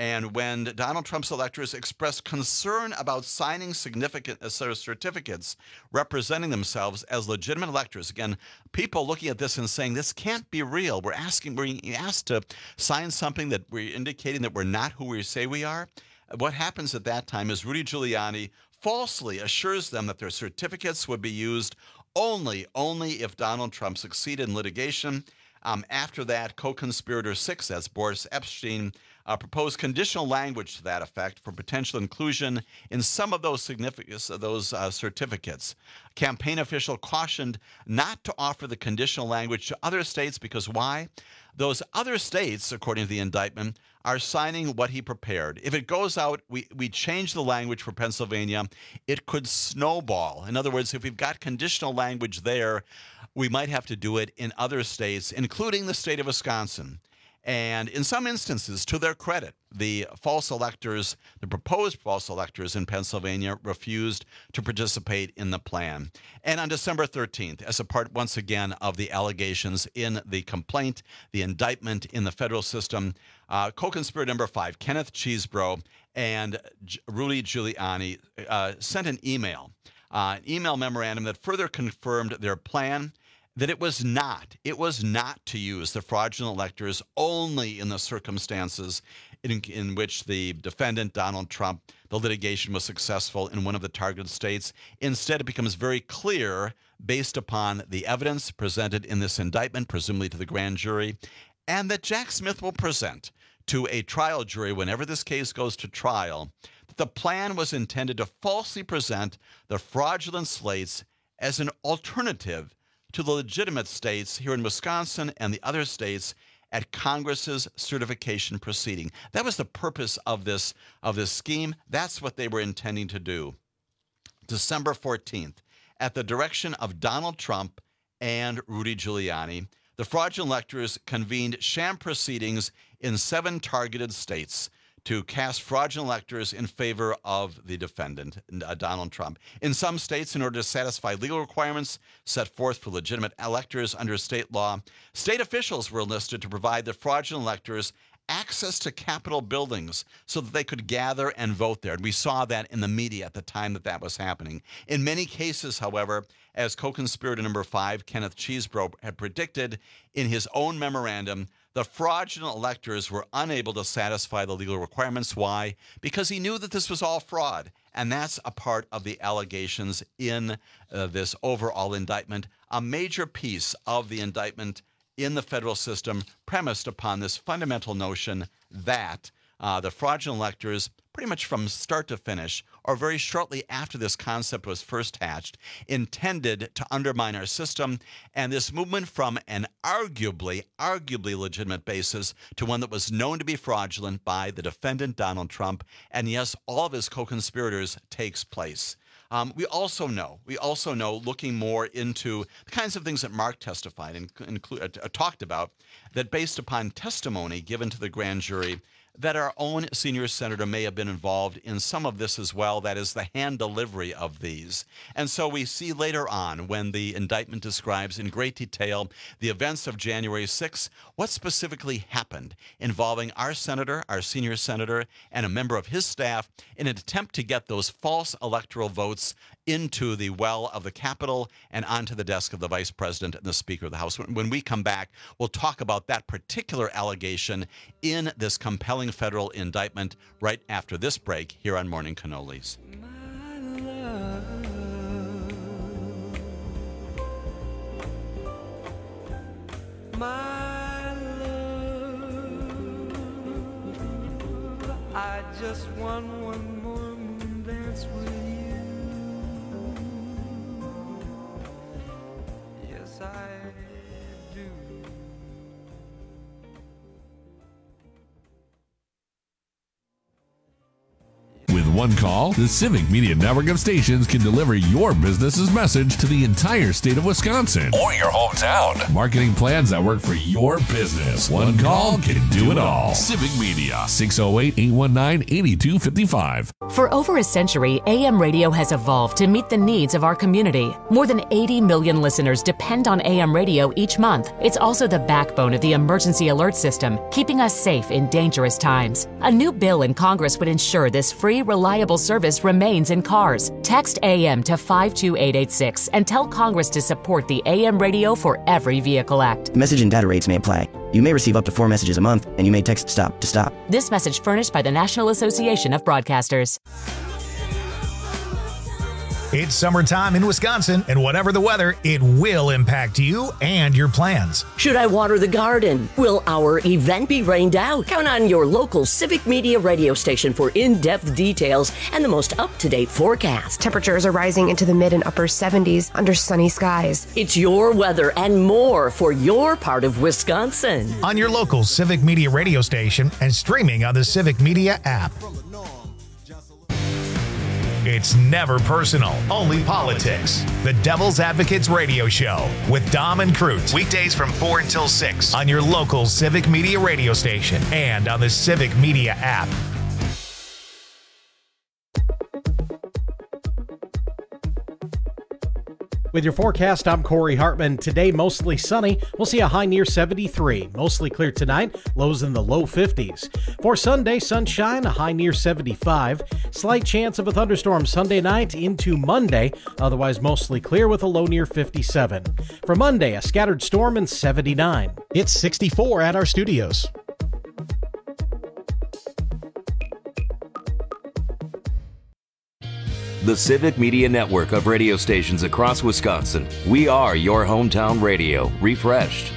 And when Donald Trump's electors expressed concern about signing significant uh, certificates representing themselves as legitimate electors, again, people looking at this and saying, this can't be real. We're asking, we're asked to sign something that we're indicating that we're not who we say we are. What happens at that time is Rudy Giuliani falsely assures them that their certificates would be used only, only if Donald Trump succeeded in litigation. Um, after that, co-conspirator six, that's Boris Epshteyn, uh, proposed conditional language to that effect for potential inclusion in some of those significant those uh, certificates. Campaign official cautioned not to offer the conditional language to other states because why? Those other states, according to the indictment, are signing what he prepared. If it goes out, we, we change the language for Pennsylvania, it could snowball. In other words, if we've got conditional language there, we might have to do it in other states, including the state of Wisconsin. And in some instances, to their credit, the false electors, the proposed false electors in Pennsylvania refused to participate in the plan. And on December thirteenth, as a part, once again, of the allegations in the complaint, the indictment in the federal system, uh, co-conspirator number five, Kenneth Chesebro and J- Rudy Giuliani uh, sent an email, uh, an email memorandum that further confirmed their plan, that it was not, it was not to use the fraudulent electors only in the circumstances in, in which the defendant, Donald Trump, the litigation was successful in one of the targeted states. Instead, it becomes very clear, based upon the evidence presented in this indictment, presumably to the grand jury, and that Jack Smith will present to a trial jury whenever this case goes to trial, that the plan was intended to falsely present the fraudulent slates as an alternative to the legitimate states here in Wisconsin and the other states at Congress's certification proceeding. That was the purpose of this, of this scheme. That's what they were intending to do. December fourteenth, at the direction of Donald Trump and Rudy Giuliani, the fraudulent electors convened sham proceedings in seven targeted states to cast fraudulent electors in favor of the defendant, uh, Donald Trump. In some states, in order to satisfy legal requirements set forth for legitimate electors under state law, state officials were enlisted to provide the fraudulent electors access to Capitol buildings so that they could gather and vote there. And we saw that in the media at the time that that was happening. In many cases, however, as co-conspirator number five, Kenneth Chesebro, had predicted in his own memorandum, the fraudulent electors were unable to satisfy the legal requirements. Why? Because he knew that this was all fraud. And that's a part of the allegations in uh, this overall indictment, a major piece of the indictment in the federal system premised upon this fundamental notion that uh, the fraudulent electors, pretty much from start to finish, or very shortly after this concept was first hatched, intended to undermine our system, and this movement from an arguably, arguably legitimate basis to one that was known to be fraudulent by the defendant, Donald Trump, and yes, all of his co-conspirators, takes place. Um, we also know, we also know, looking more into the kinds of things that Mark testified and inclu- uh, talked about, that based upon testimony given to the grand jury, that our own senior senator may have been involved in some of this as well, that is the hand delivery of these. And so we see later on, when the indictment describes in great detail the events of January sixth, what specifically happened involving our senator, our senior senator, and a member of his staff in an attempt to get those false electoral votes into the well of the Capitol and onto the desk of the Vice President and the Speaker of the House. When we come back, we'll talk about that particular allegation in this compelling federal indictment right after this break here on Morning Cannolis. My love, I just want one more moon dance with you. Yes, I do. With one call, the Civic Media Network of stations can deliver your business's message to the entire state of Wisconsin or your hometown. Marketing plans that work for your business. One call can do it all. Civic Media, six oh eight, eight one nine, eight two five five. For over a century, A M radio has evolved to meet the needs of our community. More than eighty million listeners depend on A M radio each month. It's also the backbone of the emergency alert system, keeping us safe in dangerous times. A new bill in Congress would ensure this free, reliable service remains in cars. Text A M to five two eight eight six and tell Congress to support the A M Radio for Every Vehicle Act. Message and data rates may apply. You may receive up to four messages a month, and you may text STOP to stop. This message furnished by the National Association of Broadcasters. It's summertime in Wisconsin, and whatever the weather, it will impact you and your plans. Should I water the garden? Will our event be rained out? Count on your local Civic Media radio station for in-depth details and the most up-to-date forecast. Temperatures are rising into the mid and upper seventies under sunny skies. It's your weather and more for your part of Wisconsin. On your local Civic Media radio station and streaming on the Civic Media app. It's never personal, only politics. The Devil's Advocates Radio Show with Dom and Cruz. Weekdays from four until six on your local Civic Media radio station and on the Civic Media app. With your forecast, I'm Corey Hartman. Today, mostly sunny. We'll see a high near seventy-three. Mostly clear tonight, lows in the low fifties. For Sunday, sunshine, a high near seventy-five. Slight chance of a thunderstorm Sunday night into Monday. Otherwise, mostly clear with a low near fifty-seven. For Monday, a scattered storm and seventy-nine. It's sixty-four at our studios. The Civic Media Network of radio stations across Wisconsin. We are your hometown radio, refreshed.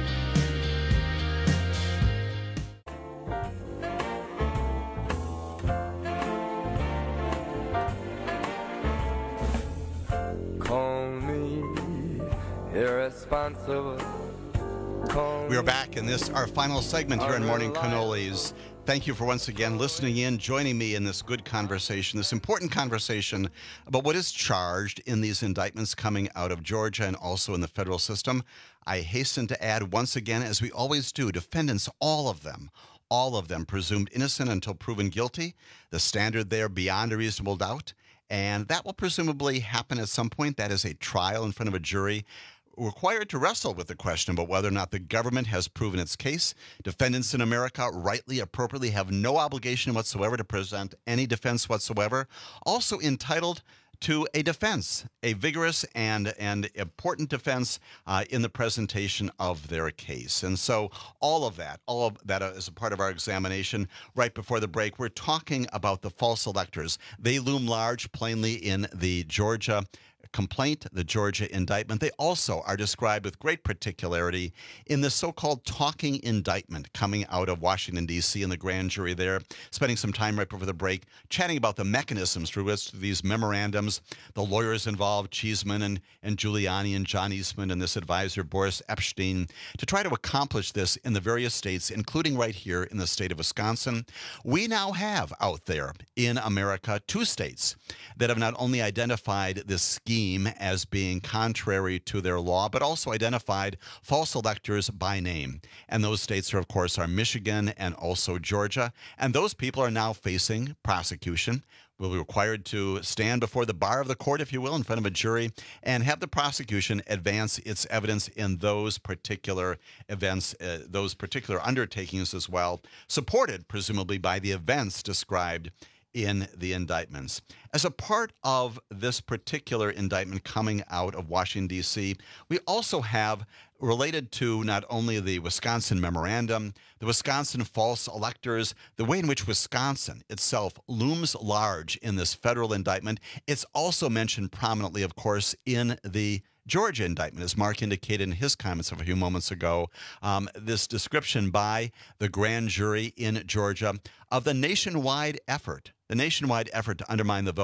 Call me irresponsible. Call We are back in this, our final segment here in Morning Cannolis. Thank you for once again listening in, joining me in this good conversation, this important conversation about what is charged in these indictments coming out of Georgia and also in the federal system. I hasten to add once again, as we always do, defendants, all of them, all of them presumed innocent until proven guilty. The standard there beyond a reasonable doubt. And that will presumably happen at some point. That is a trial in front of a jury, required to wrestle with the question about whether or not the government has proven its case. Defendants in America, rightly, appropriately, have no obligation whatsoever to present any defense whatsoever. Also entitled to a defense, a vigorous and, and important defense uh, in the presentation of their case. And so all of that, all of that is a part of our examination. Right before the break, we're talking about the false electors. They loom large, plainly, in the Georgia complaint, the Georgia indictment. They also are described with great particularity in the so-called talking indictment coming out of Washington, D C, and the grand jury there, spending some time right before the break chatting about the mechanisms through which these memorandums, the lawyers involved, Cheeseman and, and Giuliani and John Eastman and this advisor, Boris Epstein, to try to accomplish this in the various states, including right here in the state of Wisconsin. We now have out there in America two states that have not only identified this scheme as being contrary to their law, but also identified false electors by name. And those states are, of course, are Michigan and also Georgia. And those people are now facing prosecution, will be required to stand before the bar of the court, if you will, in front of a jury, and have the prosecution advance its evidence in those particular events, uh, those particular undertakings as well, supported presumably by the events described in the indictments. As a part of this particular indictment coming out of Washington, D C, we also have, related to not only the Wisconsin memorandum, the Wisconsin false electors, the way in which Wisconsin itself looms large in this federal indictment. It's also mentioned prominently, of course, in the Georgia indictment, as Mark indicated in his comments a few moments ago. Um, this description by the grand jury in Georgia of the nationwide effort, the nationwide effort to undermine the vote,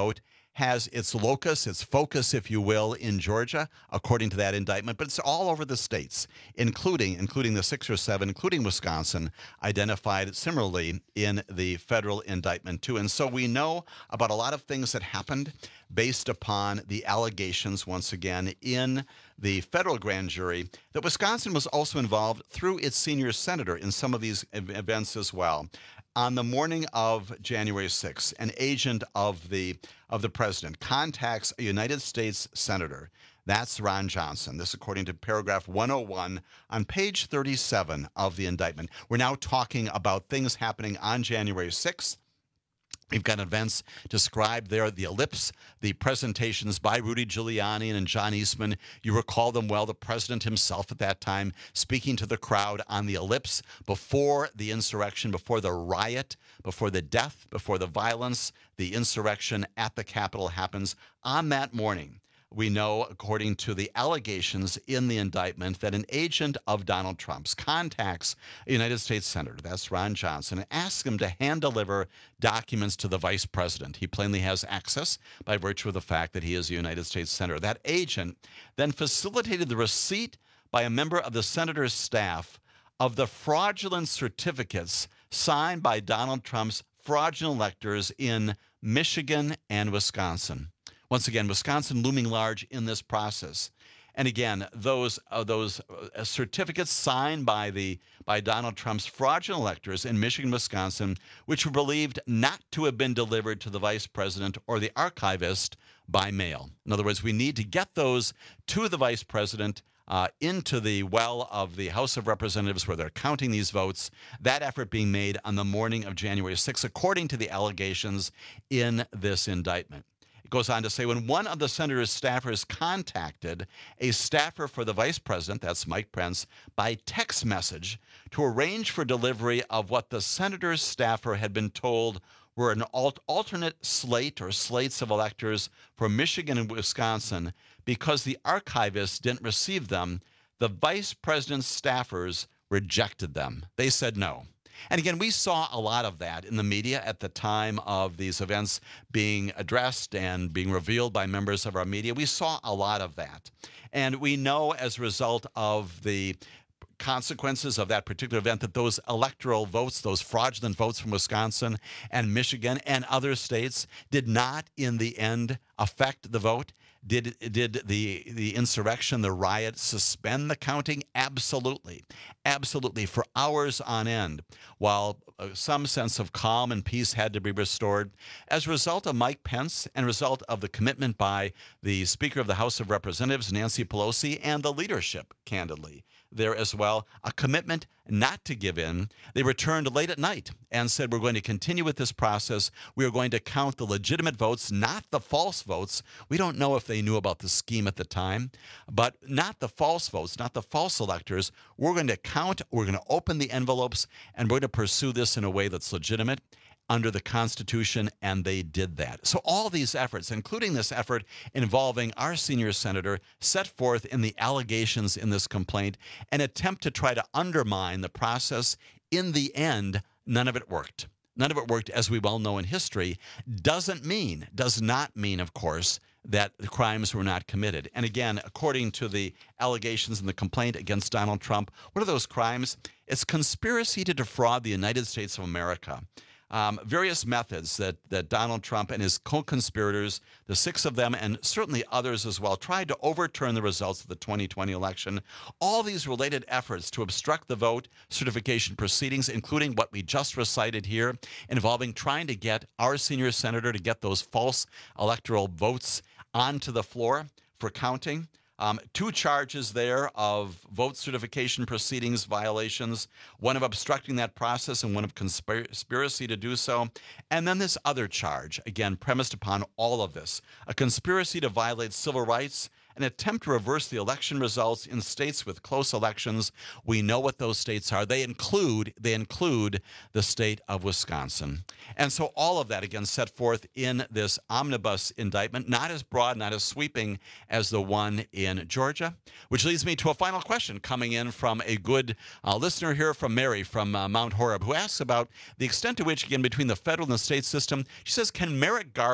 has its locus, its focus, if you will, in Georgia, according to that indictment, but it's all over the states, including including the six or seven, including Wisconsin, identified similarly in the federal indictment too. And so we know about a lot of things that happened based upon the allegations, once again, in the federal grand jury, that Wisconsin was also involved through its senior senator in some of these events as well. On the morning of January sixth, an agent of the of the president contacts a United States senator. That's Ron Johnson. This according to paragraph one oh one on page thirty-seven of the indictment. We're now talking about things happening on January sixth. We've got events described there, the ellipse, the presentations by Rudy Giuliani and John Eastman. You recall them well, the president himself at that time speaking to the crowd on the ellipse before the insurrection, before the riot, before the death, before the violence, the insurrection at the Capitol happens. On that morning, we know, according to the allegations in the indictment, that an agent of Donald Trump's contacts a United States senator, that's Ron Johnson, and asks him to hand-deliver documents to the vice president. He plainly has access by virtue of the fact that he is a United States senator. That agent then facilitated the receipt by a member of the senator's staff of the fraudulent certificates signed by Donald Trump's fraudulent electors in Michigan and Wisconsin. Once again, Wisconsin looming large in this process. And again, those uh, those uh, certificates signed by the by Donald Trump's fraudulent electors in Michigan, Wisconsin, which were believed not to have been delivered to the vice president or the archivist by mail. In other words, we need to get those to the vice president, uh, into the well of the House of Representatives where they're counting these votes. That effort being made on the morning of January sixth, according to the allegations in this indictment. Goes on to say, when one of the senator's staffers contacted a staffer for the vice president, that's Mike Pence, by text message to arrange for delivery of what the senator's staffer had been told were an alt- alternate slate or slates of electors for Michigan and Wisconsin, because the archivists didn't receive them, the vice president's staffers rejected them. They said no. And again, we saw a lot of that in the media at the time of these events being addressed and being revealed by members of our media. We saw a lot of that. And we know as a result of the consequences of that particular event that those electoral votes, those fraudulent votes from Wisconsin and Michigan and other states did not in the end affect the vote. Did did the the insurrection, the riot, suspend the counting? Absolutely. Absolutely. For hours on end, while uh, some sense of calm and peace had to be restored. As a result of Mike Pence and result of the commitment by the Speaker of the House of Representatives, Nancy Pelosi, and the leadership, candidly, there as well, a commitment not to give in. They returned late at night and said, we're going to continue with this process. We are going to count the legitimate votes, not the false votes. We don't know if they knew about the scheme at the time, but not the false votes, not the false electors. We're going to count, we're going to open the envelopes, and we're going to pursue this in a way that's legitimate under the Constitution, and they did that. So all these efforts, including this effort involving our senior senator, set forth in the allegations in this complaint, an attempt to try to undermine the process. In the end, none of it worked. None of it worked, as we well know in history. Doesn't mean, does not mean, of course, that the crimes were not committed. And again, according to the allegations in the complaint against Donald Trump, what are those crimes? It's conspiracy to defraud the United States of America. Um, various methods that, that Donald Trump and his co-conspirators, the six of them, and certainly others as well, tried to overturn the results of the twenty twenty election. All these related efforts to obstruct the vote certification proceedings, including what we just recited here, involving trying to get our senior senator to get those false electoral votes onto the floor for counting. Um, two charges there of vote certification proceedings violations, one of obstructing that process and one of conspiracy to do so. And then this other charge, again, premised upon all of this, a conspiracy to violate civil rights, an attempt to reverse the election results in states with close elections. We know what those states are. They include they include the state of Wisconsin. And so all of that, again, set forth in this omnibus indictment, not as broad, not as sweeping as the one in Georgia, which leads me to a final question coming in from a good uh, listener here from Mary from uh, Mount Horeb, who asks about the extent to which, again, between the federal and the state system, she says, can Merrick Garland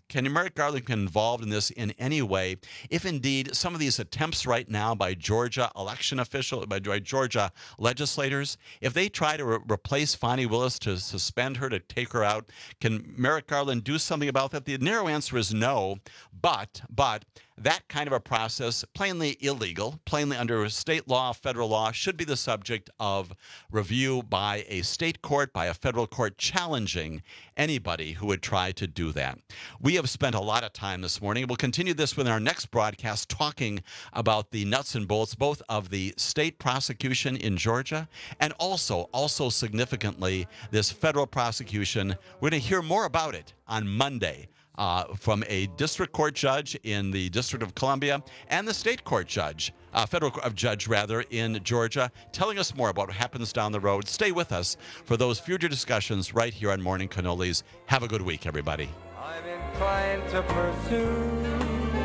can Merrick Garland be involved in this in any way? If indeed some of these attempts right now by Georgia election officials, by Georgia legislators, if they try to re- replace Fani Willis, to suspend her, to take her out, can Merrick Garland do something about that? The narrow answer is no, but, but, that kind of a process, plainly illegal, plainly under state law, federal law, should be the subject of review by a state court, by a federal court, challenging anybody who would try to do that. We have spent a lot of time this morning. We'll continue this with our next broadcast, talking about the nuts and bolts, both of the state prosecution in Georgia and also, also significantly, this federal prosecution. We're going to hear more about it on Monday. Uh, from a district court judge in the District of Columbia and the state court judge, uh, federal uh, judge rather, in Georgia, telling us more about what happens down the road. Stay with us for those future discussions right here on Morning Cannolis. Have a good week, everybody. I'm inclined to pursue.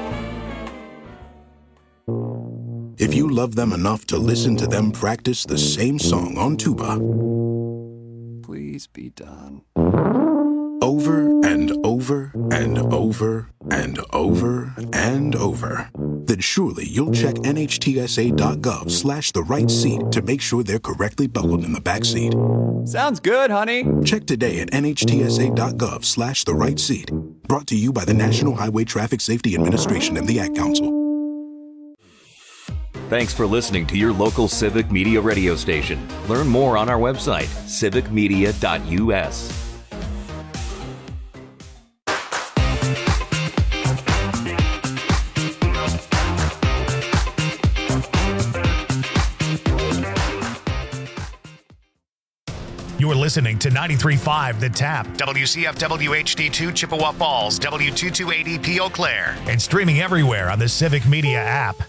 If you love them enough to listen to them practice the same song on tuba, please be done. Over and over and over and over and over, then surely you'll check nhtsa.gov slash the right seat to make sure they're correctly buckled in the back seat. Sounds good, honey. Check today at nhtsa.gov slash the right seat. Brought to you by the National Highway Traffic Safety Administration and the Ad Council. Thanks for listening to your local Civic Media radio station. Learn more on our website, civic media dot u s. You're listening to ninety-three point five The Tap, W C F W H D two Chippewa Falls, W two two eight E P Eau Claire, and streaming everywhere on the Civic Media app.